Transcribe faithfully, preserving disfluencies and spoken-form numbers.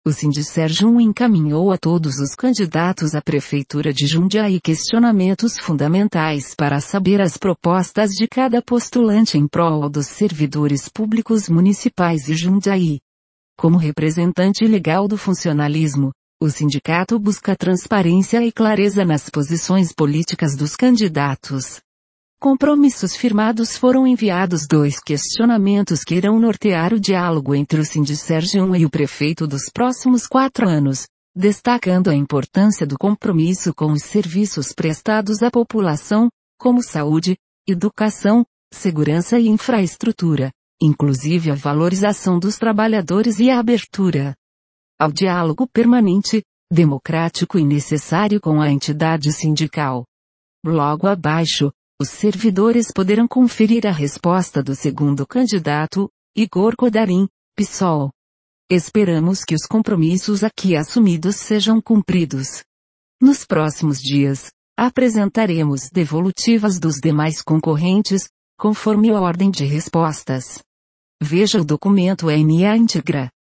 O Sindserjum encaminhou a todos os candidatos à Prefeitura de Jundiaí questionamentos fundamentais para saber as propostas de cada postulante em prol dos servidores públicos municipais de Jundiaí. Como representante legal do funcionalismo, o sindicato busca transparência e clareza nas posições políticas dos candidatos. Compromissos firmados foram enviados dois questionamentos que irão nortear o diálogo entre o Sindserjum e o prefeito dos próximos quatro anos, destacando a importância do compromisso com os serviços prestados à população, como saúde, educação, segurança e infraestrutura, inclusive a valorização dos trabalhadores e a abertura ao diálogo permanente, democrático e necessário com a entidade sindical. Logo abaixo, os servidores poderão conferir a resposta do segundo candidato, Igor Kodarin, PSOL. Esperamos que os compromissos aqui assumidos sejam cumpridos. Nos próximos dias, apresentaremos devolutivas dos demais concorrentes, conforme a ordem de respostas. Veja o documento em íntegra.